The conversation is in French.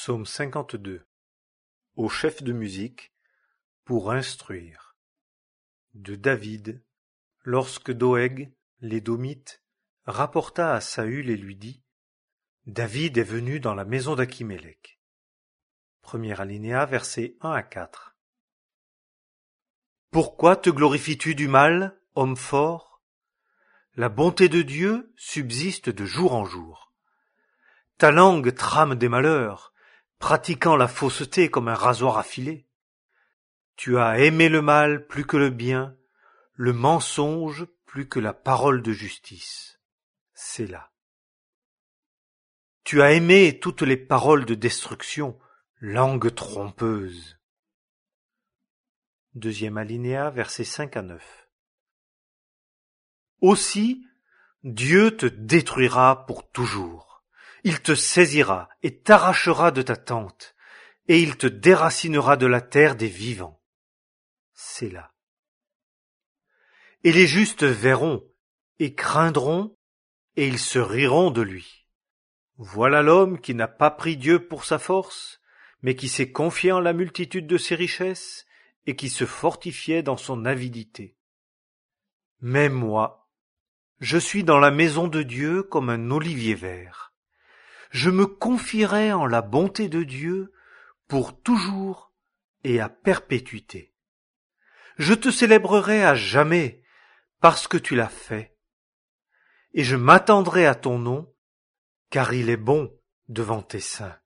Psaume 52. Au chef de musique, pour instruire. De David, lorsque Doeg, l'édomite, rapporta à Saül et lui dit: David est venu dans la maison d'Akhimelech. Premier alinéa, versets 1 à 4. Pourquoi te glorifies-tu du mal, homme fort? La bonté de Dieu subsiste de jour en jour. Ta langue trame des malheurs, pratiquant la fausseté comme un rasoir affilé. Tu as aimé le mal plus que le bien, le mensonge plus que la parole de justice. Sélah. Tu as aimé toutes les paroles de destruction, langue trompeuse. Deuxième alinéa, versets 5 à 9. Aussi, Dieu te détruira pour toujours. Il te saisira et t'arrachera de ta tente, et il te déracinera de la terre des vivants. Sélah. Et les justes verront et craindront, et ils se riront de lui. Voilà l'homme qui n'a pas pris Dieu pour sa force, mais qui s'est confié en la multitude de ses richesses, et qui se fortifiait dans son avidité. Mais moi, je suis dans la maison de Dieu comme un olivier vert. Je me confierai en la bonté de Dieu pour toujours et à perpétuité. Je te célébrerai à jamais parce que tu l'as fait, et je m'attendrai à ton nom, car il est bon devant tes saints.